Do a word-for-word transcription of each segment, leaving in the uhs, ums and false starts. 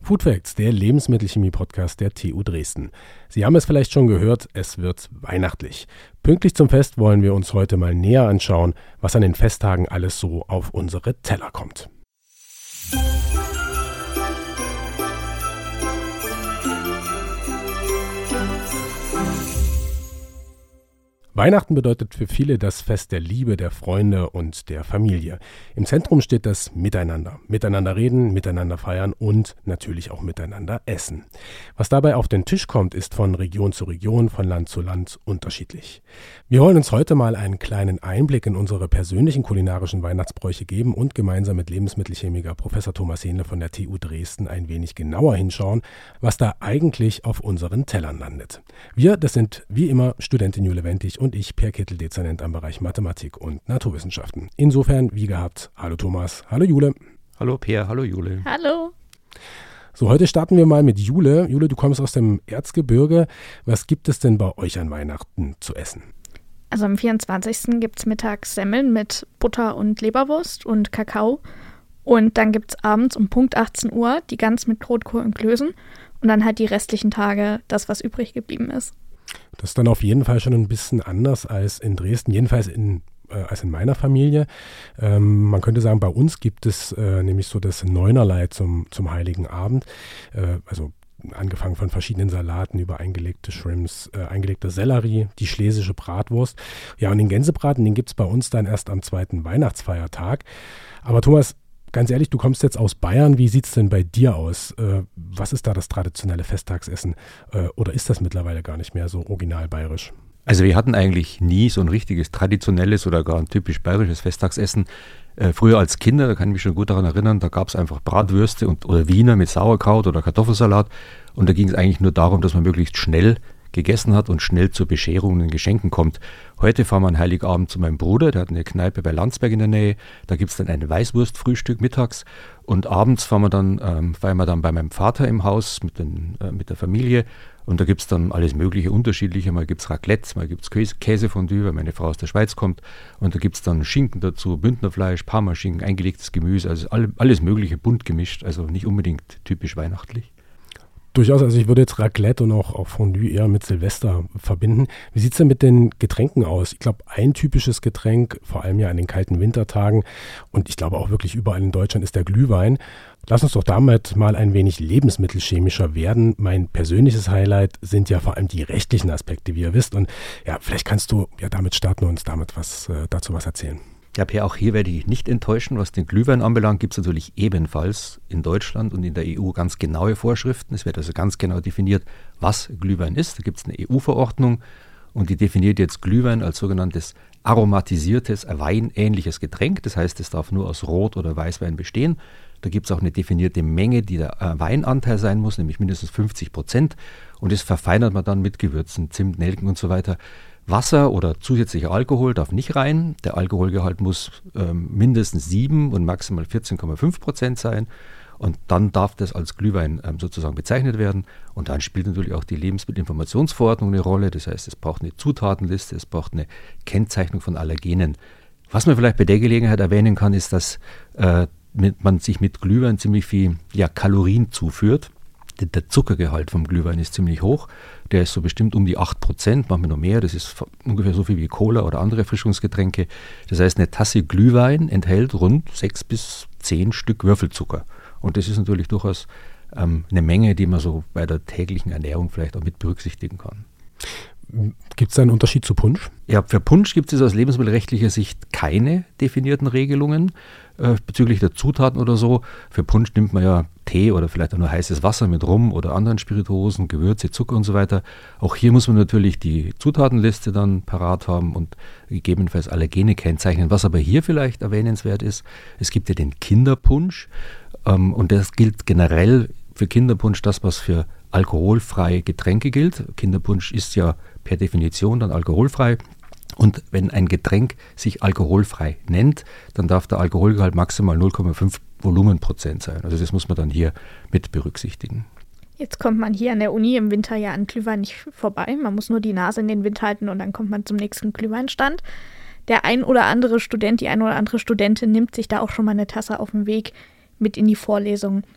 Food Facts, der Lebensmittelchemie-Podcast der T U Dresden. Sie haben es vielleicht schon gehört, es wird weihnachtlich. Pünktlich zum Fest wollen wir uns heute mal näher anschauen, was an den Festtagen alles so auf unsere Teller kommt. Weihnachten bedeutet für viele das Fest der Liebe, der Freunde und der Familie. Im Zentrum steht das Miteinander. Miteinander reden, miteinander feiern und natürlich auch miteinander essen. Was dabei auf den Tisch kommt, ist von Region zu Region, von Land zu Land unterschiedlich. Wir wollen uns heute mal einen kleinen Einblick in unsere persönlichen kulinarischen Weihnachtsbräuche geben und gemeinsam mit Lebensmittelchemiker Professor Thomas Hähnle von der T U Dresden ein wenig genauer hinschauen, was da eigentlich auf unseren Tellern landet. Wir, das sind wie immer Studentin Jule Wentig und ich, Per Kittel, Dezernent am Bereich Mathematik und Naturwissenschaften. Insofern, wie gehabt, hallo Thomas, hallo Jule. Hallo Per, hallo Jule. Hallo. So, heute starten wir mal mit Jule. Jule, du kommst aus dem Erzgebirge. Was gibt es denn bei euch an Weihnachten zu essen? Also am vierundzwanzigsten gibt es mittags Semmeln mit Butter und Leberwurst und Kakao. Und dann gibt es abends um Punkt achtzehn Uhr die Gans mit Rotkohl und Klößen. Und dann halt die restlichen Tage das, was übrig geblieben ist. Das ist dann auf jeden Fall schon ein bisschen anders als in Dresden, jedenfalls in, äh, als in meiner Familie. Ähm, man könnte sagen, bei uns gibt es äh, nämlich so das Neunerlei zum, zum Heiligen Abend. Äh, also angefangen von verschiedenen Salaten über eingelegte Shrimps, äh, eingelegte Sellerie, die schlesische Bratwurst. Ja, und den Gänsebraten, den gibt es bei uns dann erst am zweiten Weihnachtsfeiertag. Aber Thomas, ganz ehrlich, du kommst jetzt aus Bayern. Wie sieht es denn bei dir aus? Äh, was ist da das traditionelle Festtagsessen? Äh, oder ist das mittlerweile gar nicht mehr so original bayerisch? Also wir hatten eigentlich nie so ein richtiges traditionelles oder gar ein typisch bayerisches Festtagsessen. Äh, früher als Kinder, da kann ich mich schon gut daran erinnern, da gab es einfach Bratwürste und, oder Wiener mit Sauerkraut oder Kartoffelsalat. Und da ging es eigentlich nur darum, dass man möglichst schnell gegessen hat und schnell zur Bescherung und den Geschenken kommt. Heute fahren wir an Heiligabend zu meinem Bruder, der hat eine Kneipe bei Landsberg in der Nähe. Da gibt es dann ein Weißwurstfrühstück mittags und abends fahren wir dann, ähm, feiern wir dann bei meinem Vater im Haus mit, den, äh, mit der Familie und da gibt es dann alles mögliche unterschiedliche. Mal gibt es Raclette, mal gibt es Käse, Käsefondue, weil meine Frau aus der Schweiz kommt und da gibt es dann Schinken dazu, Bündnerfleisch, Parmaschinken, eingelegtes Gemüse, also alle, alles mögliche bunt gemischt, also nicht unbedingt typisch weihnachtlich. Durchaus, also ich würde jetzt Raclette und auch, auch Fondue eher mit Silvester verbinden. Wie sieht es denn mit den Getränken aus? Ich glaube, ein typisches Getränk, vor allem ja an den kalten Wintertagen und ich glaube auch wirklich überall in Deutschland, ist der Glühwein. Lass uns doch damit mal ein wenig lebensmittelchemischer werden. Mein persönliches Highlight sind ja vor allem die rechtlichen Aspekte, wie ihr wisst. Und ja, vielleicht kannst du ja damit starten und uns damit was, äh, dazu was erzählen. Ja, Per, auch hier werde ich nicht enttäuschen. Was den Glühwein anbelangt, gibt es natürlich ebenfalls in Deutschland und in der E U ganz genaue Vorschriften. Es wird also ganz genau definiert, was Glühwein ist. Da gibt es eine E U-Verordnung und die definiert jetzt Glühwein als sogenanntes aromatisiertes, weinähnliches Getränk. Das heißt, es darf nur aus Rot- oder Weißwein bestehen. Da gibt es auch eine definierte Menge, die der äh, Weinanteil sein muss, nämlich mindestens fünfzig Prozent. Und das verfeinert man dann mit Gewürzen, Zimt, Nelken und so weiter. Wasser oder zusätzlicher Alkohol darf nicht rein. Der Alkoholgehalt muss ähm, mindestens sieben und maximal vierzehn Komma fünf Prozent sein. Und dann darf das als Glühwein ähm, sozusagen bezeichnet werden. Und dann spielt natürlich auch die Lebensmittelinformationsverordnung eine Rolle. Das heißt, es braucht eine Zutatenliste, es braucht eine Kennzeichnung von Allergenen. Was man vielleicht bei der Gelegenheit erwähnen kann, ist, dass äh, mit, man sich mit Glühwein ziemlich viel ja, Kalorien zuführt. Der Zuckergehalt vom Glühwein ist ziemlich hoch. Der ist so bestimmt um die acht Prozent, manchmal noch mehr. Das ist ungefähr so viel wie Cola oder andere Erfrischungsgetränke. Das heißt, eine Tasse Glühwein enthält rund sechs bis zehn Stück Würfelzucker. Und das ist natürlich durchaus ähm, eine Menge, die man so bei der täglichen Ernährung vielleicht auch mit berücksichtigen kann. Gibt es da einen Unterschied zu Punsch? Ja, für Punsch gibt es aus lebensmittelrechtlicher Sicht keine definierten Regelungen äh, bezüglich der Zutaten oder so. Für Punsch nimmt man ja Tee oder vielleicht auch nur heißes Wasser mit Rum oder anderen Spirituosen, Gewürze, Zucker und so weiter. Auch hier muss man natürlich die Zutatenliste dann parat haben und gegebenenfalls Allergene kennzeichnen. Was aber hier vielleicht erwähnenswert ist, es gibt ja den Kinderpunsch ähm, und das gilt generell für Kinderpunsch das, was für alkoholfreie Getränke gilt. Kinderpunsch ist ja per Definition dann alkoholfrei. Und wenn ein Getränk sich alkoholfrei nennt, dann darf der Alkoholgehalt maximal null Komma fünf Volumenprozent sein. Also das muss man dann hier mit berücksichtigen. Jetzt kommt man hier an der Uni im Winter ja an Glühwein nicht vorbei. Man muss nur die Nase in den Wind halten und dann kommt man zum nächsten Glühweinstand. Der ein oder andere Student, die ein oder andere Studentin nimmt sich da auch schon mal eine Tasse auf den Weg mit in die Vorlesung.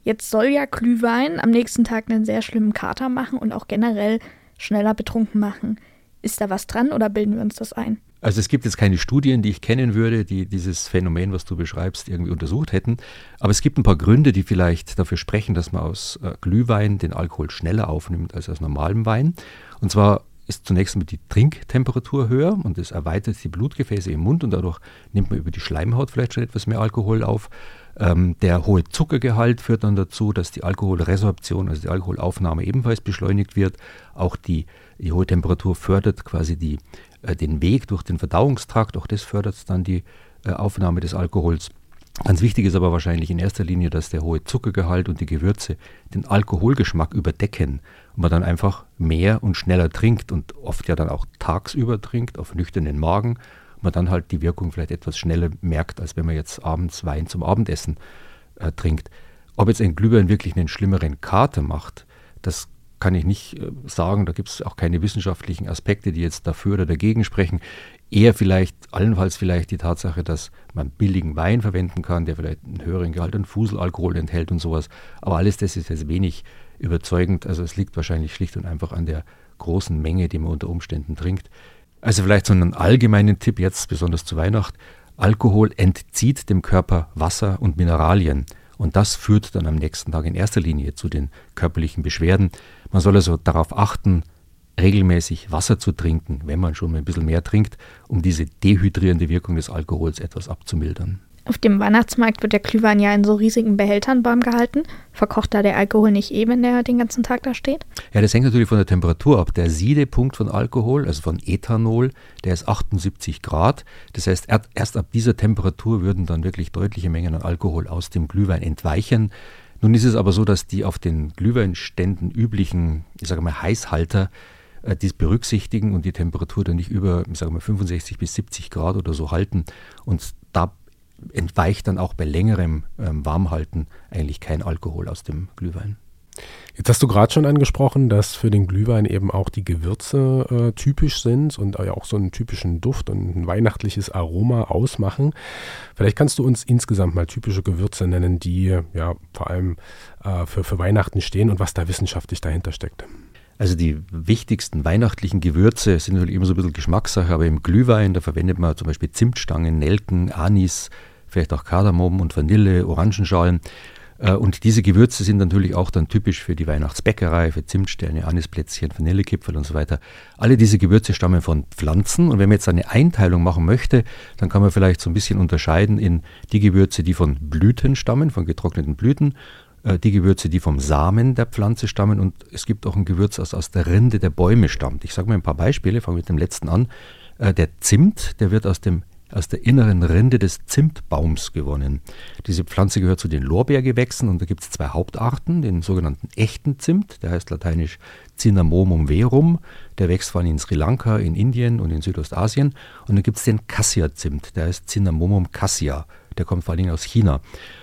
Jetzt soll ja Glühwein am nächsten Tag einen sehr schlimmen Kater machen und auch generell schneller betrunken machen. Ist da was dran oder bilden wir uns das ein? Also es gibt jetzt keine Studien, die ich kennen würde, die dieses Phänomen, was du beschreibst, irgendwie untersucht hätten. Aber es gibt ein paar Gründe, die vielleicht dafür sprechen, dass man aus äh, Glühwein den Alkohol schneller aufnimmt als aus normalem Wein. Und zwar ist zunächst einmal die Trinktemperatur höher und das erweitert die Blutgefäße im Mund und dadurch nimmt man über die Schleimhaut vielleicht schon etwas mehr Alkohol auf. Ähm, der hohe Zuckergehalt führt dann dazu, dass die Alkoholresorption, also die Alkoholaufnahme ebenfalls beschleunigt wird. Auch die, die hohe Temperatur fördert quasi die, äh, den Weg durch den Verdauungstrakt, auch das fördert dann die äh, Aufnahme des Alkohols. Ganz wichtig ist aber wahrscheinlich in erster Linie, dass der hohe Zuckergehalt und die Gewürze den Alkoholgeschmack überdecken und man dann einfach mehr und schneller trinkt und oft ja dann auch tagsüber trinkt, auf nüchternen Magen und man dann halt die Wirkung vielleicht etwas schneller merkt, als wenn man jetzt abends Wein zum Abendessen äh, trinkt. Ob jetzt ein Glühwein wirklich einen schlimmeren Kater macht, das kann ich nicht äh, sagen. Da gibt es auch keine wissenschaftlichen Aspekte, die jetzt dafür oder dagegen sprechen. Eher vielleicht, allenfalls vielleicht die Tatsache, dass man billigen Wein verwenden kann, der vielleicht einen höheren Gehalt an Fuselalkohol enthält und sowas. Aber alles das ist jetzt wenig überzeugend. Also es liegt wahrscheinlich schlicht und einfach an der großen Menge, die man unter Umständen trinkt. Also vielleicht so einen allgemeinen Tipp jetzt, besonders zu Weihnachten. Alkohol entzieht dem Körper Wasser und Mineralien. Und das führt dann am nächsten Tag in erster Linie zu den körperlichen Beschwerden. Man soll also darauf achten, regelmäßig Wasser zu trinken, wenn man schon mal ein bisschen mehr trinkt, um diese dehydrierende Wirkung des Alkohols etwas abzumildern. Auf dem Weihnachtsmarkt wird der Glühwein ja in so riesigen Behältern warm gehalten. Verkocht da der Alkohol nicht eh, wenn der den ganzen Tag da steht? Ja, das hängt natürlich von der Temperatur ab. Der Siedepunkt von Alkohol, also von Ethanol, der ist achtundsiebzig Grad. Das heißt, erst ab dieser Temperatur würden dann wirklich deutliche Mengen an Alkohol aus dem Glühwein entweichen. Nun ist es aber so, dass die auf den Glühweinständen üblichen, ich sage mal, Heißhalter äh, dies berücksichtigen und die Temperatur dann nicht über, ich sage mal, fünfundsechzig bis siebzig Grad oder so halten. Und da entweicht dann auch bei längerem ähm, Warmhalten eigentlich kein Alkohol aus dem Glühwein. Jetzt hast du gerade schon angesprochen, dass für den Glühwein eben auch die Gewürze äh, typisch sind und ja auch so einen typischen Duft und ein weihnachtliches Aroma ausmachen. Vielleicht kannst du uns insgesamt mal typische Gewürze nennen, die ja vor allem äh, für, für Weihnachten stehen und was da wissenschaftlich dahinter steckt. Also die wichtigsten weihnachtlichen Gewürze sind natürlich immer so ein bisschen Geschmackssache, aber im Glühwein, da verwendet man zum Beispiel Zimtstangen, Nelken, Anis, vielleicht auch Kardamom und Vanille, Orangenschalen. Und diese Gewürze sind natürlich auch dann typisch für die Weihnachtsbäckerei, für Zimtsterne, Anisplätzchen, Vanillekipferl und so weiter. Alle diese Gewürze stammen von Pflanzen und wenn man jetzt eine Einteilung machen möchte, dann kann man vielleicht so ein bisschen unterscheiden in die Gewürze, die von Blüten stammen, von getrockneten Blüten, die Gewürze, die vom Samen der Pflanze stammen und es gibt auch ein Gewürz, das aus der Rinde der Bäume stammt. Ich sage mal ein paar Beispiele, fange mit dem letzten an. Der Zimt, der wird aus dem aus der inneren Rinde des Zimtbaums gewonnen. Diese Pflanze gehört zu den Lorbeergewächsen und da gibt es zwei Hauptarten, den sogenannten echten Zimt, der heißt lateinisch Cinnamomum verum, der wächst vor allem in Sri Lanka, in Indien und in Südostasien. Und dann gibt es den Cassia-Zimt, der heißt Cinnamomum cassia, der kommt vor allem aus China.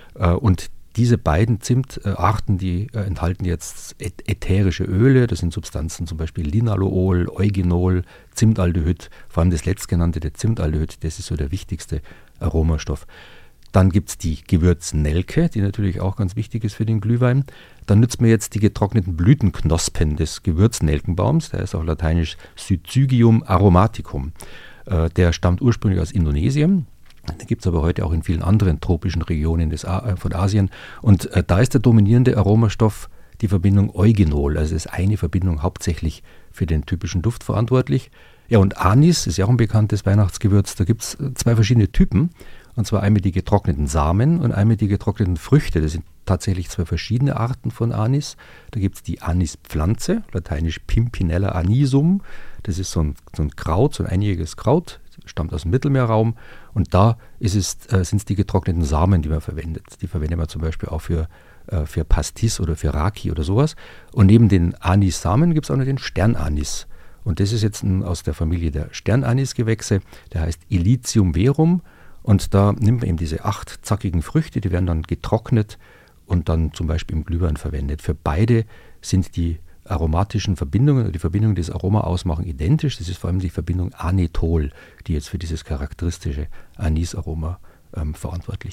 Und diese beiden Zimtarten, die äh, enthalten jetzt ätherische Öle, das sind Substanzen zum Beispiel Linalool, Eugenol, Zimtaldehyd, vor allem das letztgenannte, der Zimtaldehyd, das ist so der wichtigste Aromastoff. Dann gibt es die Gewürznelke, die natürlich auch ganz wichtig ist für den Glühwein. Dann nützt man jetzt die getrockneten Blütenknospen des Gewürznelkenbaums, der ist auch lateinisch Syzygium aromaticum. Äh, der stammt ursprünglich aus Indonesien. Den gibt es aber heute auch in vielen anderen tropischen Regionen des A- von Asien. Und äh, da ist der dominierende Aromastoff die Verbindung Eugenol. Also ist eine Verbindung hauptsächlich für den typischen Duft verantwortlich. Ja, und Anis ist ja auch ein bekanntes Weihnachtsgewürz. Da gibt es zwei verschiedene Typen. Und zwar einmal die getrockneten Samen und einmal die getrockneten Früchte. Das sind tatsächlich zwei verschiedene Arten von Anis. Da gibt es die Anispflanze, lateinisch Pimpinella anisum. Das ist so ein, so ein Kraut, so ein einjähriges Kraut, stammt aus dem Mittelmeerraum. Und da ist es, äh, sind es die getrockneten Samen, die man verwendet. Die verwendet man zum Beispiel auch für, äh, für Pastis oder für Raki oder sowas. Und neben den Anis-Samen gibt es auch noch den Sternanis. Und das ist jetzt ein, aus der Familie der Sternanis-Gewächse. Der heißt Illicium verum. Und da nimmt man eben diese acht zackigen Früchte, die werden dann getrocknet und dann zum Beispiel im Glühwein verwendet. Für beide sind die aromatischen Verbindungen, die Verbindungen, die das Aroma ausmachen, identisch. Das ist vor allem die Verbindung Anethol, die jetzt für dieses charakteristische Anisaroma ähm, verantwortlich ist.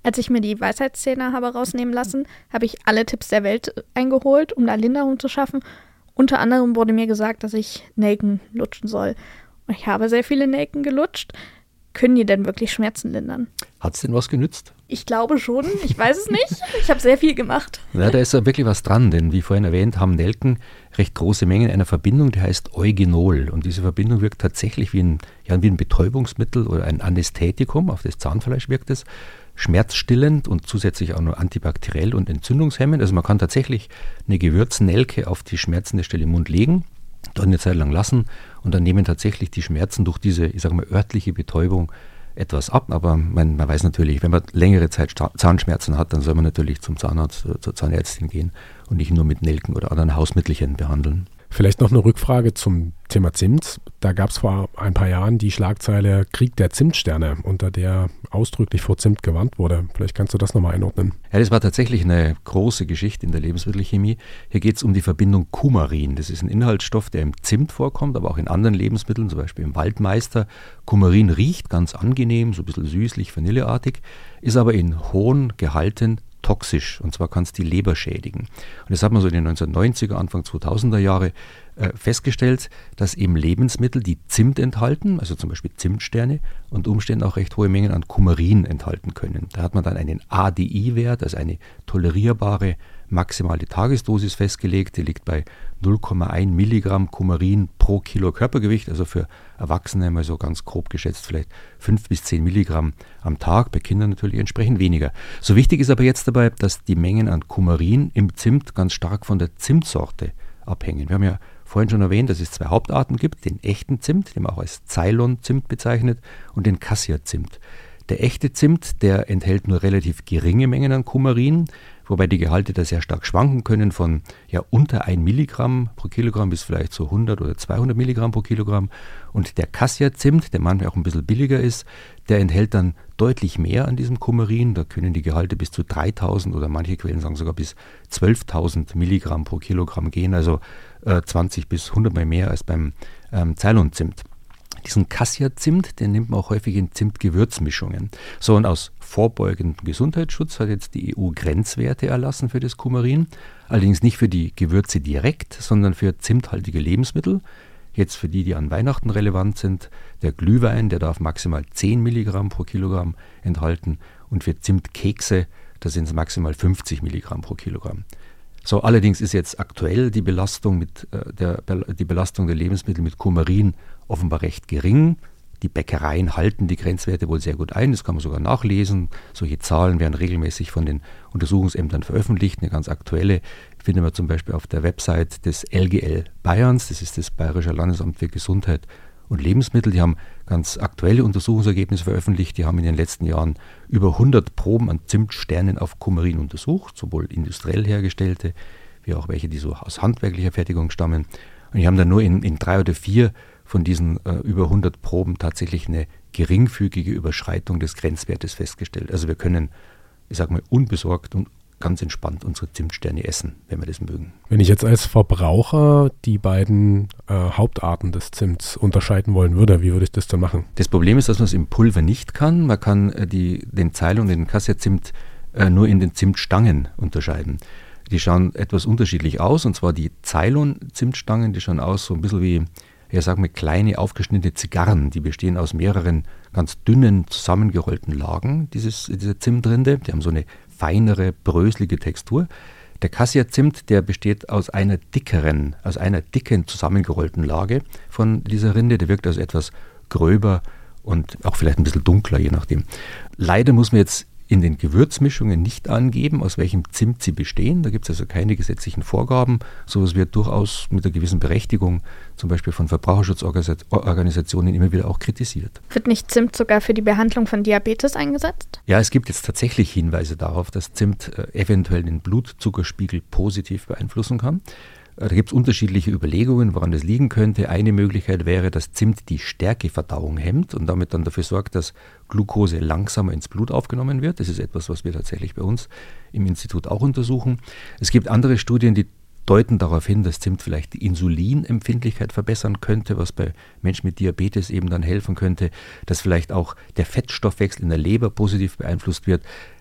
Als ich mir die Weisheitszähne habe rausnehmen lassen, habe ich alle Tipps der Welt eingeholt, um da Linderung zu schaffen. Unter anderem wurde mir gesagt, dass ich Nelken lutschen soll. Und ich habe sehr viele Nelken gelutscht. Können die denn wirklich Schmerzen lindern? Hat es denn was genützt? Ich glaube schon. Ich weiß es nicht. Ich habe sehr viel gemacht. Ja, da ist ja wirklich was dran, denn wie vorhin erwähnt, haben Nelken recht große Mengen einer Verbindung, die heißt Eugenol. Und diese Verbindung wirkt tatsächlich wie ein, ja, wie ein Betäubungsmittel oder ein Anästhetikum, auf das Zahnfleisch wirkt es, schmerzstillend und zusätzlich auch nur antibakteriell und entzündungshemmend. Also man kann tatsächlich eine Gewürznelke auf die schmerzende Stelle im Mund legen, dann eine Zeit lang lassen und dann nehmen tatsächlich die Schmerzen durch diese, ich sage mal, örtliche Betäubung etwas ab. Aber man, man weiß natürlich, wenn man längere Zeit Zahnschmerzen hat, dann soll man natürlich zum Zahnarzt oder zur Zahnärztin gehen und nicht nur mit Nelken oder anderen Hausmittelchen behandeln. Vielleicht noch eine Rückfrage zum Thema Zimt. Da gab es vor ein paar Jahren die Schlagzeile Krieg der Zimtsterne, unter der ausdrücklich vor Zimt gewarnt wurde. Vielleicht kannst du das nochmal einordnen. Ja, das war tatsächlich eine große Geschichte in der Lebensmittelchemie. Hier geht es um die Verbindung Kumarin. Das ist ein Inhaltsstoff, der im Zimt vorkommt, aber auch in anderen Lebensmitteln, zum Beispiel im Waldmeister. Kumarin riecht ganz angenehm, so ein bisschen süßlich, vanilleartig, ist aber in hohen Gehalten toxisch, und zwar kann es die Leber schädigen. Und das hat man so in den neunzehnhundertneunziger, Anfang zweitausender Jahre äh, festgestellt, dass eben Lebensmittel, die Zimt enthalten, also zum Beispiel Zimtsterne, unter Umständen auch recht hohe Mengen an Kumarin enthalten können. Da hat man dann einen A D I-Wert, also eine tolerierbare maximale Tagesdosis festgelegt, die liegt bei null Komma eins Milligramm Kumarin pro Kilo Körpergewicht, also für Erwachsene mal so ganz grob geschätzt vielleicht fünf bis zehn Milligramm am Tag, bei Kindern natürlich entsprechend weniger. So wichtig ist aber jetzt dabei, dass die Mengen an Kumarin im Zimt ganz stark von der Zimtsorte abhängen. Wir haben ja vorhin schon erwähnt, dass es zwei Hauptarten gibt, den echten Zimt, den man auch als Ceylon-Zimt bezeichnet, und den Cassia-Zimt. Der echte Zimt, der enthält nur relativ geringe Mengen an Kumarin, wobei die Gehalte da sehr stark schwanken können, von ja unter ein Milligramm pro Kilogramm bis vielleicht so hundert oder zweihundert Milligramm pro Kilogramm. Und der Cassia-Zimt, der manchmal auch ein bisschen billiger ist, der enthält dann deutlich mehr an diesem Kumarin. Da können die Gehalte bis zu dreitausend oder manche Quellen sagen sogar bis zwölftausend Milligramm pro Kilogramm gehen, also äh, zwanzig bis hundert Mal mehr als beim ähm, Ceylon-Zimt. Diesen Cassia-Zimt, den nimmt man auch häufig in Zimt-Gewürzmischungen. So, und aus vorbeugendem Gesundheitsschutz hat jetzt die E U Grenzwerte erlassen für das Kumarin. Allerdings nicht für die Gewürze direkt, sondern für zimthaltige Lebensmittel. Jetzt für die, die an Weihnachten relevant sind, der Glühwein, der darf maximal zehn Milligramm pro Kilogramm enthalten. Und für Zimtkekse, da sind es maximal fünfzig Milligramm pro Kilogramm. So, allerdings ist jetzt aktuell die Belastung, mit, äh, der, die Belastung der Lebensmittel mit Kumarin offenbar recht gering. Die Bäckereien halten die Grenzwerte wohl sehr gut ein, das kann man sogar nachlesen. Solche Zahlen werden regelmäßig von den Untersuchungsämtern veröffentlicht. Eine ganz aktuelle findet man zum Beispiel auf der Website des L G L Bayerns, das ist das Bayerische Landesamt für Gesundheit und Lebensmittel. Die haben ganz aktuelle Untersuchungsergebnisse veröffentlicht. Die haben in den letzten Jahren über hundert Proben an Zimtsternen auf Kumarin untersucht, sowohl industriell hergestellte, wie auch welche, die so aus handwerklicher Fertigung stammen. Und die haben dann nur in, in drei oder vier von diesen äh, über hundert Proben tatsächlich eine geringfügige Überschreitung des Grenzwertes festgestellt. Also wir können, ich sage mal, unbesorgt und ganz entspannt unsere Zimtsterne essen, wenn wir das mögen. Wenn ich jetzt als Verbraucher die beiden äh, Hauptarten des Zimts unterscheiden wollen würde, wie würde ich das dann machen? Das Problem ist, dass man es im Pulver nicht kann. Man kann äh, die, den Ceylon und den Cassia-Zimt äh, nur in den Zimtstangen unterscheiden. Die schauen etwas unterschiedlich aus, und zwar die Ceylon-Zimtstangen, die schauen aus so ein bisschen wie, ja, sagen wir, kleine aufgeschnittene Zigarren. Die bestehen aus mehreren ganz dünnen, zusammengerollten Lagen, dieses, diese Zimtrinde. Die haben so eine feinere, bröselige Textur. Der Cassia-Zimt, der besteht aus einer dickeren, aus einer dicken, zusammengerollten Lage von dieser Rinde. Der wirkt also etwas gröber und auch vielleicht ein bisschen dunkler, je nachdem. Leider muss man jetzt in den Gewürzmischungen nicht angeben, aus welchem Zimt sie bestehen. Da gibt es also keine gesetzlichen Vorgaben. Sowas wird durchaus mit einer gewissen Berechtigung, zum Beispiel von Verbraucherschutzorganisationen, immer wieder auch kritisiert. Wird nicht Zimt sogar für die Behandlung von Diabetes eingesetzt? Ja, es gibt jetzt tatsächlich Hinweise darauf, dass Zimt äh, eventuell den Blutzuckerspiegel positiv beeinflussen kann. Da gibt es unterschiedliche Überlegungen, woran das liegen könnte. Eine Möglichkeit wäre, dass Zimt die Stärkeverdauung hemmt und damit dann dafür sorgt, dass Glucose langsamer ins Blut aufgenommen wird. Das ist etwas, was wir tatsächlich bei uns im Institut auch untersuchen. Es gibt andere Studien, die deuten darauf hin, dass Zimt vielleicht die Insulinempfindlichkeit verbessern könnte, was bei Menschen mit Diabetes eben dann helfen könnte, dass vielleicht auch der Fettstoffwechsel in der Leber positiv beeinflusst wird.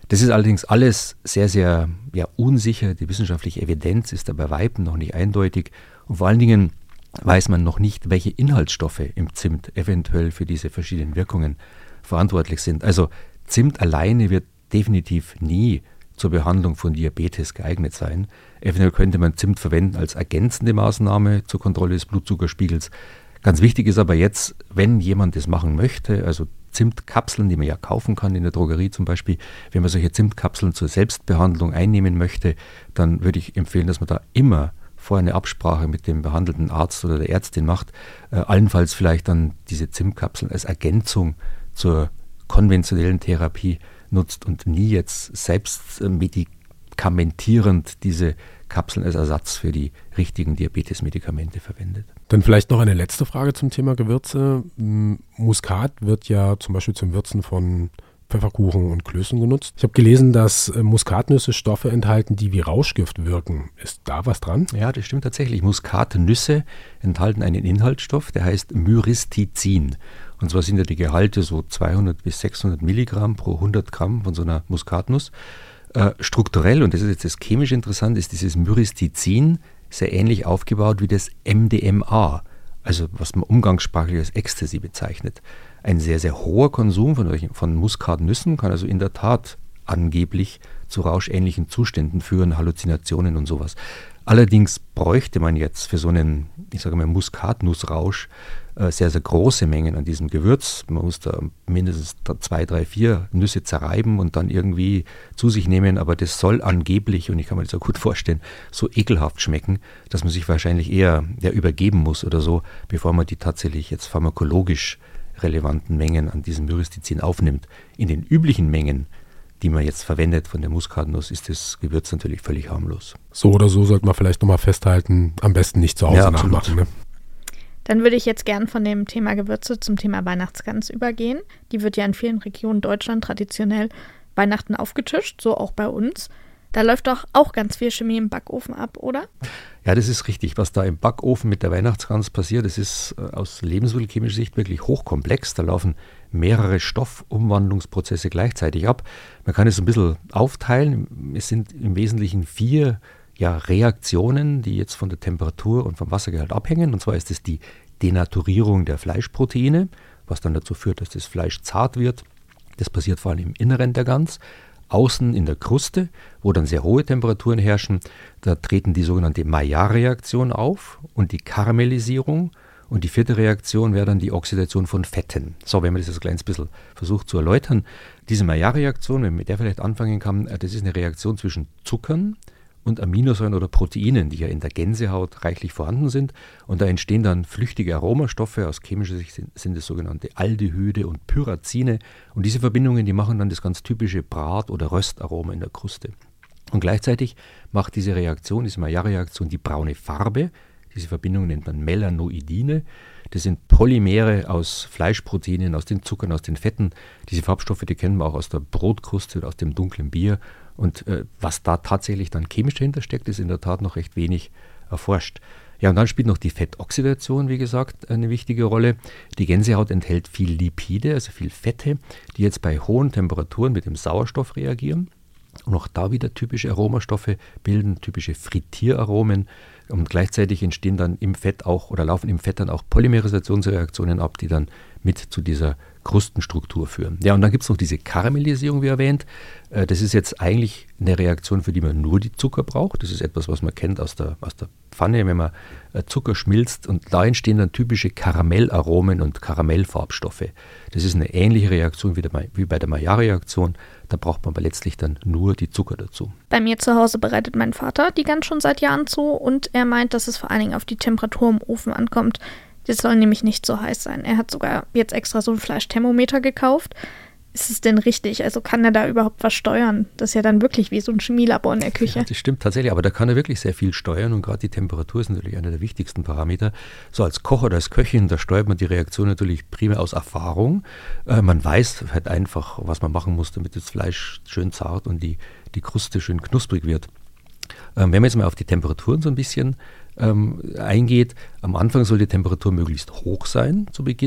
Das ist allerdings alles sehr, sehr ja, unsicher. Die wissenschaftliche Evidenz ist da bei Weitem noch nicht eindeutig. Und vor allen Dingen weiß man noch nicht, welche Inhaltsstoffe im Zimt eventuell für diese verschiedenen Wirkungen verantwortlich sind. Also Zimt alleine wird definitiv nie zur Behandlung von Diabetes geeignet sein. Eventuell könnte man Zimt verwenden als ergänzende Maßnahme zur Kontrolle des Blutzuckerspiegels. Ganz wichtig ist aber jetzt, wenn jemand das machen möchte, also Zimtkapseln, die man ja kaufen kann in der Drogerie zum Beispiel, wenn man solche Zimtkapseln zur Selbstbehandlung einnehmen möchte, dann würde ich empfehlen, dass man da immer vorher eine Absprache mit dem behandelnden Arzt oder der Ärztin macht, äh, allenfalls vielleicht dann diese Zimtkapseln als Ergänzung zur konventionellen Therapie nutzt und nie jetzt selbst äh, medikamentierend diese Kapseln als Ersatz für die richtigen Diabetesmedikamente verwendet. Dann vielleicht noch eine letzte Frage zum Thema Gewürze. Muskat wird ja zum Beispiel zum Würzen von Pfefferkuchen und Klößen genutzt. Ich habe gelesen, dass Muskatnüsse Stoffe enthalten, die wie Rauschgift wirken. Ist da was dran? Ja, das stimmt tatsächlich. Muskatnüsse enthalten einen Inhaltsstoff, der heißt Myristizin. Und zwar sind ja die Gehalte so zweihundert bis sechshundert Milligramm pro hundert Gramm von so einer Muskatnuss. Äh, strukturell, und das ist jetzt das chemisch interessant, ist dieses Myristizin sehr ähnlich aufgebaut wie das M D M A, also was man umgangssprachlich als Ecstasy bezeichnet. Ein sehr, sehr hoher Konsum von, von Muskatnüssen kann also in der Tat angeblich zu rauschähnlichen Zuständen führen, Halluzinationen und sowas. Allerdings bräuchte man jetzt für so einen, ich sage mal, Muskatnussrausch äh, sehr, sehr große Mengen an diesem Gewürz. Man muss da mindestens zwei, drei, vier Nüsse zerreiben und dann irgendwie zu sich nehmen. Aber das soll angeblich, und ich kann mir das auch gut vorstellen, so ekelhaft schmecken, dass man sich wahrscheinlich eher ja, übergeben muss oder so, bevor man die tatsächlich jetzt pharmakologisch relevanten Mengen an diesem Myristizin aufnimmt. In den üblichen Mengen, die man jetzt verwendet von der Muskatnuss, ist das Gewürz natürlich völlig harmlos. So oder so sollte man vielleicht nochmal festhalten, am besten nicht zu Hause ja, nachmachen. Ne? Dann würde ich jetzt gern von dem Thema Gewürze zum Thema Weihnachtsgans übergehen. Die wird ja in vielen Regionen Deutschland traditionell Weihnachten aufgetischt, so auch bei uns. Da läuft doch auch ganz viel Chemie im Backofen ab, oder? Ja, das ist richtig. Was da im Backofen mit der Weihnachtsgans passiert, das ist äh, aus lebensmittelchemischer Sicht wirklich hochkomplex. Da laufen mehrere Stoffumwandlungsprozesse gleichzeitig ab. Man kann es ein bisschen aufteilen. Es sind im Wesentlichen vier ja, Reaktionen, die jetzt von der Temperatur und vom Wassergehalt abhängen. Und zwar ist es die Denaturierung der Fleischproteine, was dann dazu führt, dass das Fleisch zart wird. Das passiert vor allem im Inneren der Gans. Außen in der Kruste, wo dann sehr hohe Temperaturen herrschen, da treten die sogenannte Maillard-Reaktion auf und die Karamellisierung. Und die vierte Reaktion wäre dann die Oxidation von Fetten. So, wenn man das jetzt ein kleines bisschen versucht zu erläutern. Diese Maillard-Reaktion, wenn man mit der vielleicht anfangen kann, das ist eine Reaktion zwischen Zuckern und Aminosäuren oder Proteinen, die ja in der Gänsehaut reichlich vorhanden sind. Und da entstehen dann flüchtige Aromastoffe. Aus chemischer Sicht sind, sind es sogenannte Aldehyde und Pyrazine. Und diese Verbindungen, die machen dann das ganz typische Brat- oder Röstaroma in der Kruste. Und gleichzeitig macht diese Reaktion, diese Maillard-Reaktion, die braune Farbe. Diese Verbindung nennt man Melanoidine. Das sind Polymere aus Fleischproteinen, aus den Zuckern, aus den Fetten. Diese Farbstoffe, die kennen wir auch aus der Brotkruste oder aus dem dunklen Bier. Und äh, was da tatsächlich dann chemisch dahinter steckt, ist in der Tat noch recht wenig erforscht. Ja, und dann spielt noch die Fettoxidation, wie gesagt, eine wichtige Rolle. Die Gänsehaut enthält viel Lipide, also viel Fette, die jetzt bei hohen Temperaturen mit dem Sauerstoff reagieren. Und auch da wieder typische Aromastoffe bilden, typische Frittieraromen. Und gleichzeitig entstehen dann im Fett auch oder laufen im Fett dann auch Polymerisationsreaktionen ab, die dann mit zu dieser Krustenstruktur führen. Ja, und dann gibt es noch diese Karamellisierung, wie erwähnt. Das ist jetzt eigentlich eine Reaktion, für die man nur die Zucker braucht. Das ist etwas, was man kennt aus der, aus der Pfanne, wenn man Zucker schmilzt. Und da entstehen dann typische Karamellaromen und Karamellfarbstoffe. Das ist eine ähnliche Reaktion wie, der, wie bei der Maillard-Reaktion. Da braucht man aber letztlich dann nur die Zucker dazu. Bei mir zu Hause bereitet mein Vater die Gans schon seit Jahren zu und er meint, dass es vor allen Dingen auf die Temperatur im Ofen ankommt. Das soll nämlich nicht so heiß sein. Er hat sogar jetzt extra so ein Fleischthermometer gekauft. Ist es denn richtig? Also kann er da überhaupt was steuern? Das ist ja dann wirklich wie so ein Chemielabor in der Küche. Ja, das stimmt tatsächlich, aber da kann er wirklich sehr viel steuern und gerade die Temperatur ist natürlich einer der wichtigsten Parameter. So als Koch oder als Köchin, da steuert man die Reaktion natürlich primär aus Erfahrung. Äh, man weiß halt einfach, was man machen muss, damit das Fleisch schön zart und die, die Kruste schön knusprig wird. Ähm, wenn man jetzt mal auf die Temperaturen so ein bisschen ähm, eingeht, am Anfang soll die Temperatur möglichst hoch sein zu Beginn,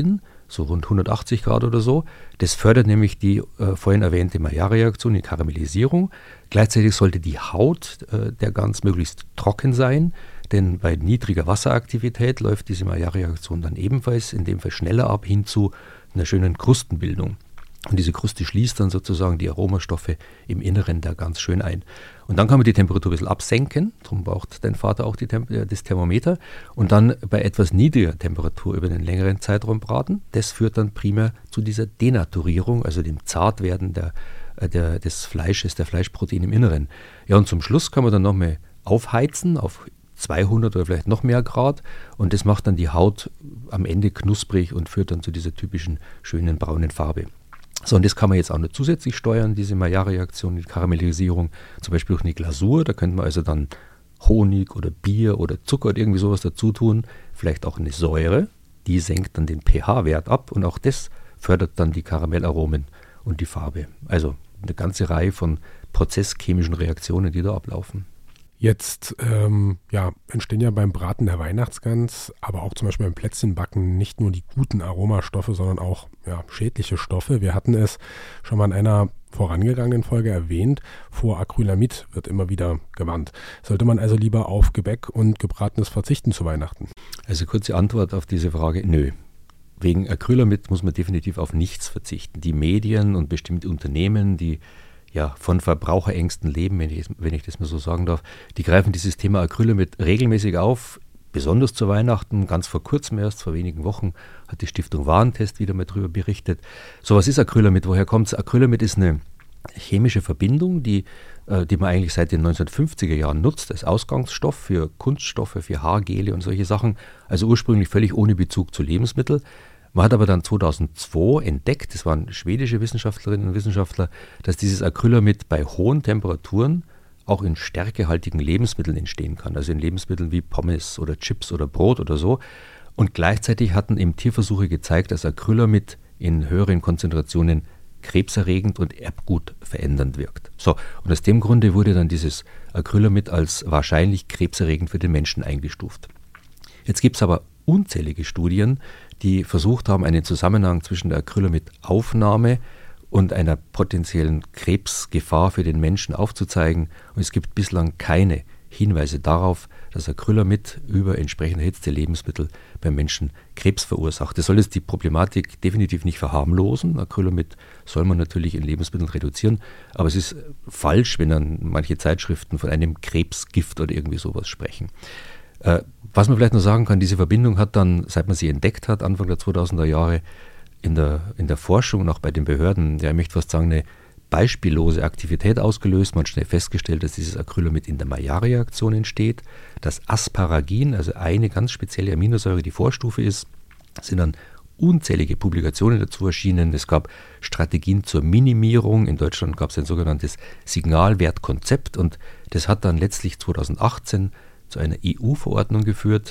so rund hundertachtzig Grad oder so. Das fördert nämlich die äh, vorhin erwähnte Maillard-Reaktion, die Karamellisierung. Gleichzeitig sollte die Haut äh, der Gans möglichst trocken sein, denn bei niedriger Wasseraktivität läuft diese Maillard-Reaktion dann ebenfalls in dem Fall schneller ab hin zu einer schönen Krustenbildung. Und diese Kruste schließt dann sozusagen die Aromastoffe im Inneren da ganz schön ein. Und dann kann man die Temperatur ein bisschen absenken, darum braucht dein Vater auch die Tem- das Thermometer, und dann bei etwas niedriger Temperatur über einen längeren Zeitraum braten. Das führt dann primär zu dieser Denaturierung, also dem Zartwerden der, der, des Fleisches, der Fleischproteine im Inneren. Ja, und zum Schluss kann man dann nochmal aufheizen auf zweihundert oder vielleicht noch mehr Grad, und das macht dann die Haut am Ende knusprig und führt dann zu dieser typischen schönen braunen Farbe. So, und das kann man jetzt auch noch zusätzlich steuern, diese Maillard-Reaktion, die Karamellisierung, zum Beispiel durch eine Glasur. Da könnte man also dann Honig oder Bier oder Zucker oder irgendwie sowas dazu tun, vielleicht auch eine Säure, die senkt dann den pH-Wert ab, und auch das fördert dann die Karamellaromen und die Farbe. Also eine ganze Reihe von prozesschemischen Reaktionen, die da ablaufen. Jetzt ähm, ja, entstehen ja beim Braten der Weihnachtsgans, aber auch zum Beispiel beim Plätzchenbacken nicht nur die guten Aromastoffe, sondern auch ja, schädliche Stoffe. Wir hatten es schon mal in einer vorangegangenen Folge erwähnt, vor Acrylamid wird immer wieder gewarnt. Sollte man also lieber auf Gebäck und Gebratenes verzichten zu Weihnachten? Also kurze Antwort auf diese Frage, nö. Wegen Acrylamid muss man definitiv auf nichts verzichten. Die Medien und bestimmte Unternehmen, die ja, von Verbraucherängsten leben, wenn ich, wenn ich das mal so sagen darf, die greifen dieses Thema Acrylamid regelmäßig auf, besonders zu Weihnachten. Ganz vor kurzem erst, vor wenigen Wochen, hat die Stiftung Warentest wieder mal darüber berichtet. So, was ist Acrylamid? Woher kommt es? Acrylamid ist eine chemische Verbindung, die, äh, die man eigentlich seit den neunzehnhundertfünfziger Jahren nutzt, als Ausgangsstoff für Kunststoffe, für Haargele und solche Sachen, also ursprünglich völlig ohne Bezug zu Lebensmitteln. Man hat aber dann zweitausendzwei entdeckt, das waren schwedische Wissenschaftlerinnen und Wissenschaftler, dass dieses Acrylamid bei hohen Temperaturen auch in stärkehaltigen Lebensmitteln entstehen kann, also in Lebensmitteln wie Pommes oder Chips oder Brot oder so. Und gleichzeitig hatten eben Tierversuche gezeigt, dass Acrylamid in höheren Konzentrationen krebserregend und erbgutverändernd wirkt. So, und aus dem Grunde wurde dann dieses Acrylamid als wahrscheinlich krebserregend für den Menschen eingestuft. Jetzt gibt es aber unzählige Studien, die versucht haben, einen Zusammenhang zwischen der Acrylamid-Aufnahme und einer potenziellen Krebsgefahr für den Menschen aufzuzeigen. Und es gibt bislang keine Hinweise darauf, dass Acrylamid über entsprechend erhitzte Lebensmittel beim Menschen Krebs verursacht. Das soll jetzt die Problematik definitiv nicht verharmlosen. Acrylamid soll man natürlich in Lebensmitteln reduzieren, aber es ist falsch, wenn dann manche Zeitschriften von einem Krebsgift oder irgendwie sowas sprechen. Äh, was man vielleicht noch sagen kann, diese Verbindung hat dann, seit man sie entdeckt hat, Anfang der zweitausender Jahre, in der, in der Forschung und auch bei den Behörden, ja, ich möchte fast sagen, eine beispiellose Aktivität ausgelöst. Man hat schnell festgestellt, dass dieses Acrylamid in der Maillard-Reaktion entsteht, dass Asparagin, also eine ganz spezielle Aminosäure, die Vorstufe ist, sind dann unzählige Publikationen dazu erschienen. Es gab Strategien zur Minimierung. In Deutschland gab es ein sogenanntes Signalwertkonzept, und das hat dann letztlich zweitausendachtzehn zu einer E U-Verordnung geführt,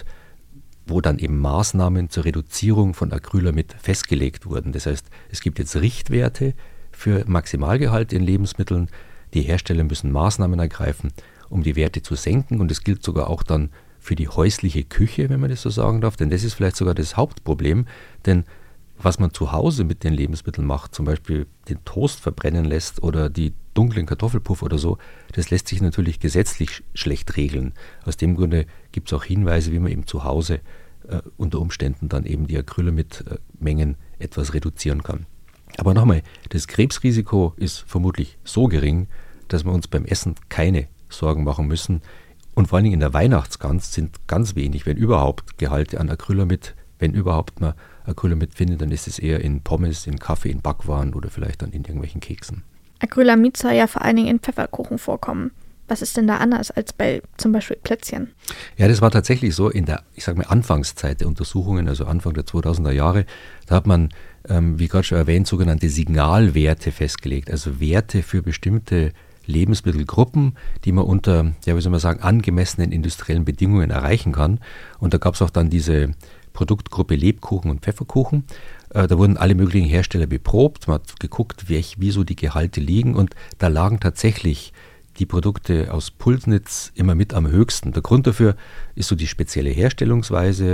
wo dann eben Maßnahmen zur Reduzierung von Acrylamid festgelegt wurden. Das heißt, es gibt jetzt Richtwerte für Maximalgehalt in Lebensmitteln. Die Hersteller müssen Maßnahmen ergreifen, um die Werte zu senken, und das gilt sogar auch dann für die häusliche Küche, wenn man das so sagen darf, denn das ist vielleicht sogar das Hauptproblem, denn was man zu Hause mit den Lebensmitteln macht, zum Beispiel den Toast verbrennen lässt oder die dunklen Kartoffelpuff oder so, das lässt sich natürlich gesetzlich schlecht regeln. Aus dem Grunde gibt es auch Hinweise, wie man eben zu Hause äh, unter Umständen dann eben die Acrylamid-Mengen etwas reduzieren kann. Aber nochmal, das Krebsrisiko ist vermutlich so gering, dass wir uns beim Essen keine Sorgen machen müssen. Und vor allen Dingen in der Weihnachtsgans sind ganz wenig, wenn überhaupt, Gehalte an Acrylamid. Wenn überhaupt man Acrylamid findet, dann ist es eher in Pommes, in Kaffee, in Backwaren oder vielleicht dann in irgendwelchen Keksen. Acrylamid soll ja vor allen Dingen in Pfefferkuchen vorkommen. Was ist denn da anders als bei zum Beispiel Plätzchen? Ja, das war tatsächlich so in der, ich sage mal, Anfangszeit der Untersuchungen, also Anfang der zweitausender Jahre. Da hat man, ähm, wie gerade schon erwähnt, sogenannte Signalwerte festgelegt, also Werte für bestimmte Lebensmittelgruppen, die man unter, ja, wie soll man sagen, angemessenen industriellen Bedingungen erreichen kann. Und da gab es auch dann diese Produktgruppe Lebkuchen und Pfefferkuchen. Äh, da wurden alle möglichen Hersteller beprobt. Man hat geguckt, welch, wieso die Gehalte liegen, und da lagen tatsächlich die Produkte aus Pulsnitz immer mit am höchsten. Der Grund dafür ist so die spezielle Herstellungsweise.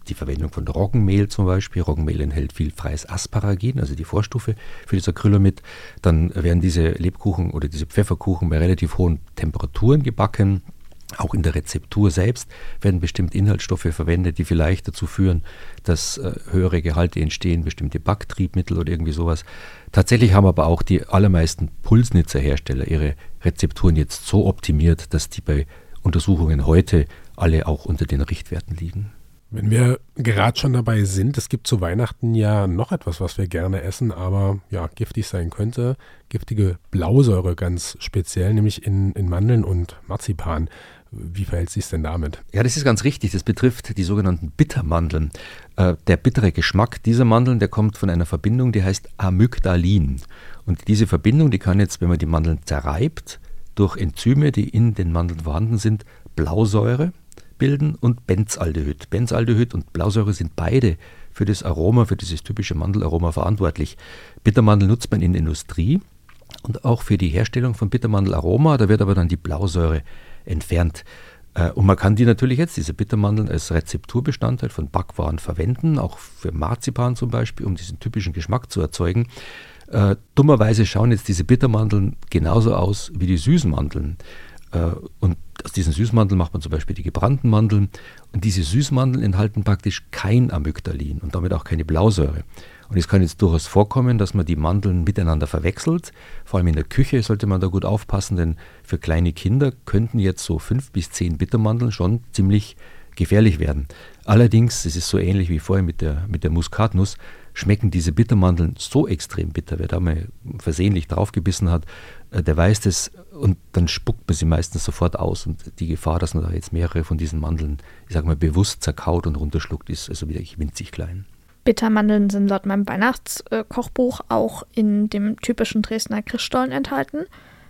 die Verwendung von Roggenmehl zum Beispiel. Roggenmehl enthält viel freies Asparagin, also die Vorstufe für das Acrylamid. Dann werden diese Lebkuchen oder diese Pfefferkuchen bei relativ hohen Temperaturen gebacken. Auch in der Rezeptur selbst werden bestimmte Inhaltsstoffe verwendet, die vielleicht dazu führen, dass äh, höhere Gehalte entstehen, bestimmte Backtriebmittel oder irgendwie sowas. Tatsächlich haben aber auch die allermeisten Pulsnitzer-Hersteller ihre Rezepturen jetzt so optimiert, dass die bei Untersuchungen heute alle auch unter den Richtwerten liegen. Wenn wir gerade schon dabei sind, es gibt zu Weihnachten ja noch etwas, was wir gerne essen, aber ja, giftig sein könnte. Giftige Blausäure ganz speziell, nämlich in, in Mandeln und Marzipan. Wie verhält sich es denn damit? Ja, das ist ganz richtig. Das betrifft die sogenannten Bittermandeln. Äh, der bittere Geschmack dieser Mandeln, der kommt von einer Verbindung, die heißt Amygdalin. Und diese Verbindung, die kann jetzt, wenn man die Mandeln zerreibt, durch Enzyme, die in den Mandeln vorhanden sind, Blausäure bilden und Benzaldehyd. Benzaldehyd und Blausäure sind beide für das Aroma, für dieses typische Mandelaroma verantwortlich. Bittermandel nutzt man in der Industrie und auch für die Herstellung von Bittermandelaroma, da wird aber dann die Blausäure entfernt. Und man kann die natürlich jetzt, diese Bittermandeln, als Rezepturbestandteil von Backwaren verwenden, auch für Marzipan zum Beispiel, um diesen typischen Geschmack zu erzeugen. Äh, dummerweise schauen jetzt diese Bittermandeln genauso aus wie die süßen Mandeln. Äh, und aus diesen Süßmandeln macht man zum Beispiel die gebrannten Mandeln. Und diese Süßmandeln enthalten praktisch kein Amygdalin und damit auch keine Blausäure. Und es kann jetzt durchaus vorkommen, dass man die Mandeln miteinander verwechselt. Vor allem in der Küche sollte man da gut aufpassen, denn für kleine Kinder könnten jetzt so fünf bis zehn Bittermandeln schon ziemlich gefährlich werden. Allerdings, es ist so ähnlich wie vorher mit der, mit der Muskatnuss, schmecken diese Bittermandeln so extrem bitter. Wer da mal versehentlich draufgebissen hat, der weiß das und dann spuckt man sie meistens sofort aus. Und die Gefahr, dass man da jetzt mehrere von diesen Mandeln, ich sag mal, bewusst zerkaut und runterschluckt, ist also wirklich winzig klein. Bittermandeln sind laut meinem Weihnachtskochbuch auch in dem typischen Dresdner Christstollen enthalten.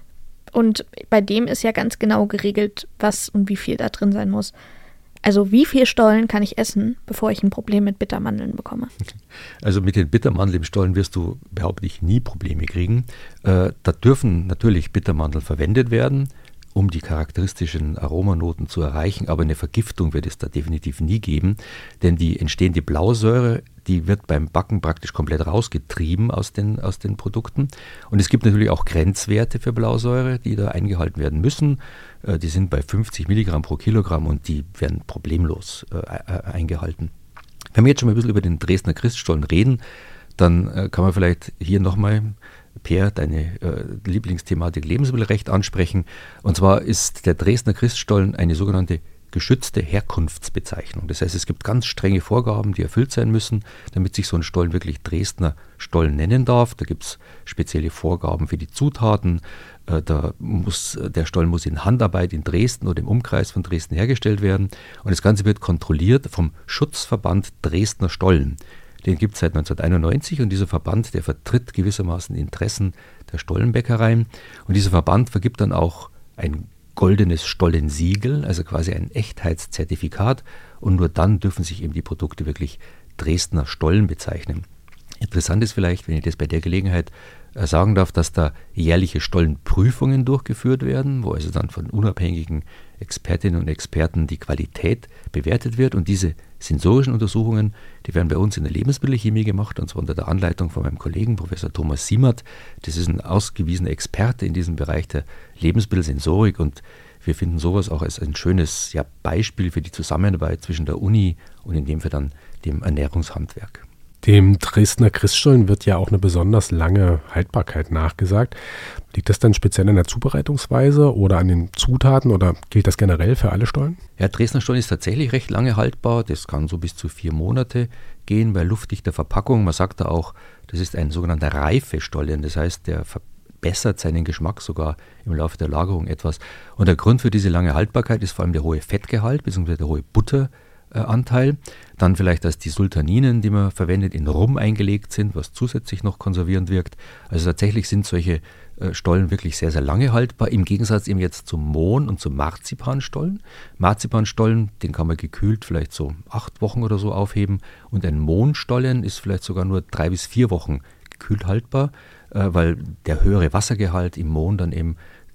Und bei dem ist ja ganz genau geregelt, was und wie viel da drin sein muss. Also wie viel Stollen kann ich essen, bevor ich ein Problem mit Bittermandeln bekomme? Also mit den Bittermandeln im Stollen wirst du, behaupte ich, nie Probleme kriegen. Äh, da dürfen natürlich Bittermandeln verwendet werden, um die charakteristischen Aromanoten zu erreichen, aber eine Vergiftung wird es da definitiv nie geben, denn die entstehende Blausäure, die wird beim Backen praktisch komplett rausgetrieben aus den, aus den Produkten. Und es gibt natürlich auch Grenzwerte für Blausäure, die da eingehalten werden müssen. Äh, die sind bei fünfzig Milligramm pro Kilogramm und die werden problemlos äh, eingehalten. Wenn wir jetzt schon mal ein bisschen über den Dresdner Christstollen reden, dann äh, kann man vielleicht hier nochmal, Per, deine äh, Lieblingsthematik Lebensmittelrecht ansprechen. Und zwar ist der Dresdner Christstollen eine sogenannte geschützte Herkunftsbezeichnung. Das heißt, es gibt ganz strenge Vorgaben, die erfüllt sein müssen, damit sich so ein Stollen wirklich Dresdner Stollen nennen darf. Da gibt es spezielle Vorgaben für die Zutaten. Äh, da muss, der Stollen muss in Handarbeit in Dresden oder im Umkreis von Dresden hergestellt werden. Und das Ganze wird kontrolliert vom Schutzverband Dresdner Stollen. Den gibt es seit neunzehnhunderteinundneunzig und dieser Verband, der vertritt gewissermaßen Interessen der Stollenbäckereien. Und dieser Verband vergibt dann auch ein goldenes Stollensiegel, also quasi ein Echtheitszertifikat. Und nur dann dürfen sich eben die Produkte wirklich Dresdner Stollen bezeichnen. Interessant ist vielleicht, wenn ich das bei der Gelegenheit sagen darf, dass da jährliche Stollenprüfungen durchgeführt werden, wo also dann von unabhängigen Expertinnen und Experten die Qualität bewertet wird. Und diese sensorischen Untersuchungen, die werden bei uns in der Lebensmittelchemie gemacht, und zwar unter der Anleitung von meinem Kollegen Professor Thomas Siemert. Das ist ein ausgewiesener Experte in diesem Bereich der Lebensmittelsensorik und wir finden sowas auch als ein schönes ja, Beispiel für die Zusammenarbeit zwischen der Uni und in dem Fall dann dem Ernährungshandwerk. Dem Dresdner Christstollen wird ja auch eine besonders lange Haltbarkeit nachgesagt. Liegt das dann speziell an der Zubereitungsweise oder an den Zutaten oder gilt das generell für alle Stollen? Ja, Dresdner Stollen ist tatsächlich recht lange haltbar. Das kann so bis zu vier Monate gehen bei luftdichter Verpackung. Man sagt da auch, das ist ein sogenannter Reifestollen. Das heißt, der verbessert seinen Geschmack sogar im Laufe der Lagerung etwas. Und der Grund für diese lange Haltbarkeit ist vor allem der hohe Fettgehalt bzw. der hohe Butter. Anteil. Dann vielleicht, dass die Sultaninen, die man verwendet, in Rum eingelegt sind, was zusätzlich noch konservierend wirkt. Also tatsächlich sind solche äh, Stollen wirklich sehr, sehr lange haltbar, im Gegensatz eben jetzt zum Mohn- und zum Marzipanstollen. Marzipanstollen, den kann man gekühlt vielleicht so acht Wochen oder so aufheben und ein Mohnstollen ist vielleicht sogar nur drei bis vier Wochen gekühlt haltbar, äh, weil der höhere Wassergehalt im Mohn dann eben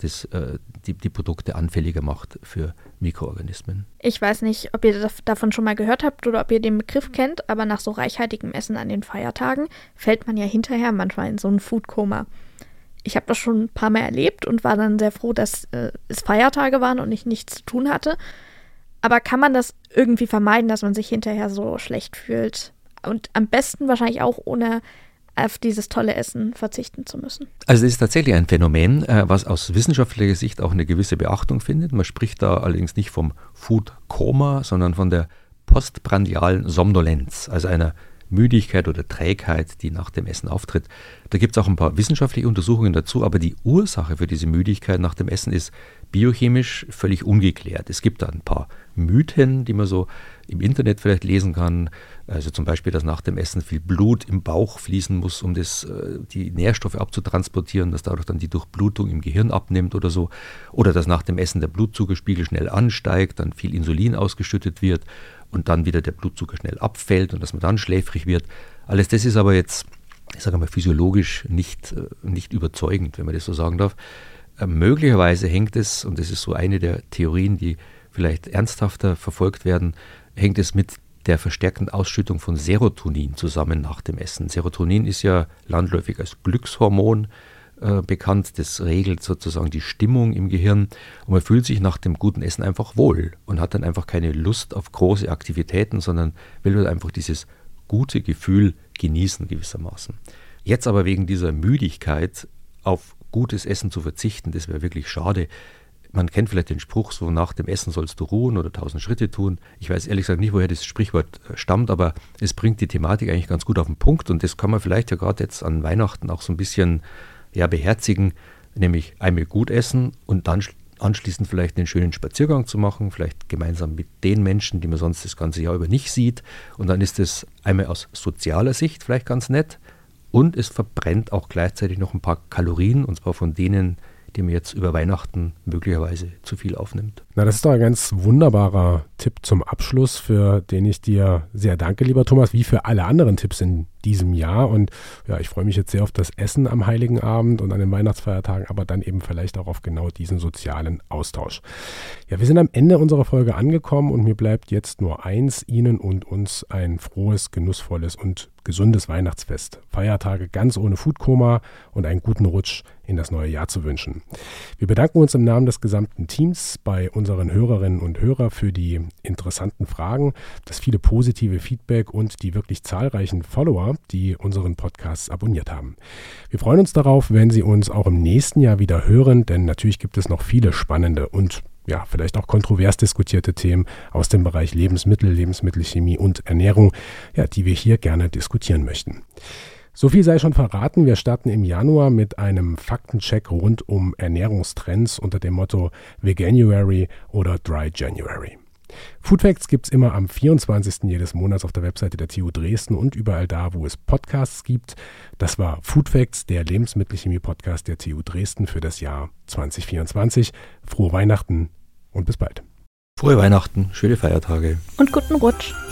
das äh, die, die Produkte anfälliger macht für Mikroorganismen. Ich weiß nicht, ob ihr davon schon mal gehört habt oder ob ihr den Begriff kennt, aber nach so reichhaltigem Essen an den Feiertagen fällt man ja hinterher manchmal in so ein Foodkoma. Ich habe das schon ein paar Mal erlebt und war dann sehr froh, dass äh, es Feiertage waren und ich nichts zu tun hatte. Aber kann man das irgendwie vermeiden, dass man sich hinterher so schlecht fühlt? Und am besten wahrscheinlich auch ohne auf dieses tolle Essen verzichten zu müssen. Also das ist tatsächlich ein Phänomen, was aus wissenschaftlicher Sicht auch eine gewisse Beachtung findet. Man spricht da allerdings nicht vom Food-Koma, sondern von der postprandialen Somnolenz, also einer Müdigkeit oder Trägheit, die nach dem Essen auftritt. Da gibt es auch ein paar wissenschaftliche Untersuchungen dazu, aber die Ursache für diese Müdigkeit nach dem Essen ist biochemisch völlig ungeklärt. Es gibt da ein paar Mythen, die man so im Internet vielleicht lesen kann. Also zum Beispiel, dass nach dem Essen viel Blut im Bauch fließen muss, um das, die Nährstoffe abzutransportieren, dass dadurch dann die Durchblutung im Gehirn abnimmt oder so. Oder dass nach dem Essen der Blutzuckerspiegel schnell ansteigt, dann viel Insulin ausgeschüttet wird und dann wieder der Blutzucker schnell abfällt und dass man dann schläfrig wird. Alles das ist aber jetzt, ich sage mal, physiologisch nicht, nicht überzeugend, wenn man das so sagen darf. Äh, möglicherweise hängt es, und das ist so eine der Theorien, die vielleicht ernsthafter verfolgt werden, hängt es mit der verstärkten Ausschüttung von Serotonin zusammen nach dem Essen. Serotonin ist ja landläufig als Glückshormon äh, bekannt. Das regelt sozusagen die Stimmung im Gehirn und man fühlt sich nach dem guten Essen einfach wohl und hat dann einfach keine Lust auf große Aktivitäten, sondern will halt einfach dieses gute Gefühl genießen gewissermaßen. Jetzt aber wegen dieser Müdigkeit auf gutes Essen zu verzichten, das wäre wirklich schade. Man kennt vielleicht den Spruch, so nach dem Essen sollst du ruhen oder tausend Schritte tun. Ich weiß ehrlich gesagt nicht, woher das Sprichwort stammt, aber es bringt die Thematik eigentlich ganz gut auf den Punkt und das kann man vielleicht ja gerade jetzt an Weihnachten auch so ein bisschen ja, beherzigen, nämlich einmal gut essen und dann anschließend vielleicht einen schönen Spaziergang zu machen, vielleicht gemeinsam mit den Menschen, die man sonst das ganze Jahr über nicht sieht. Und dann ist es einmal aus sozialer Sicht vielleicht ganz nett und es verbrennt auch gleichzeitig noch ein paar Kalorien, und zwar von denen, die man jetzt über Weihnachten möglicherweise zu viel aufnimmt. Na, das ist doch ein ganz wunderbarer Tipp zum Abschluss, für den ich dir sehr danke, lieber Thomas, wie für alle anderen Tipps in diesem Jahr. Und ja, ich freue mich jetzt sehr auf das Essen am Heiligen Abend und an den Weihnachtsfeiertagen, aber dann eben vielleicht auch auf genau diesen sozialen Austausch. Ja, wir sind am Ende unserer Folge angekommen und mir bleibt jetzt nur eins, Ihnen und uns ein frohes, genussvolles und gesundes Weihnachtsfest, Feiertage ganz ohne Foodkoma und einen guten Rutsch in das neue Jahr zu wünschen. Wir bedanken uns im Namen des gesamten Teams bei unseren Hörerinnen und Hörern für die interessanten Fragen, das viele positive Feedback und die wirklich zahlreichen Follower, die unseren Podcast abonniert haben. Wir freuen uns darauf, wenn Sie uns auch im nächsten Jahr wieder hören, denn natürlich gibt es noch viele spannende und ja, vielleicht auch kontrovers diskutierte Themen aus dem Bereich Lebensmittel, Lebensmittelchemie und Ernährung, ja, die wir hier gerne diskutieren möchten. So viel sei schon verraten, wir starten im Januar mit einem Faktencheck rund um Ernährungstrends unter dem Motto Veganuary oder Dry January. Food Facts gibt es immer am vierundzwanzigsten jedes Monats auf der Webseite der T U Dresden und überall da, wo es Podcasts gibt. Das war Food Facts, der Lebensmittelchemie-Podcast der T U Dresden für das Jahr zwanzig vierundzwanzig. Frohe Weihnachten und bis bald. Frohe Weihnachten, schöne Feiertage. Und guten Rutsch.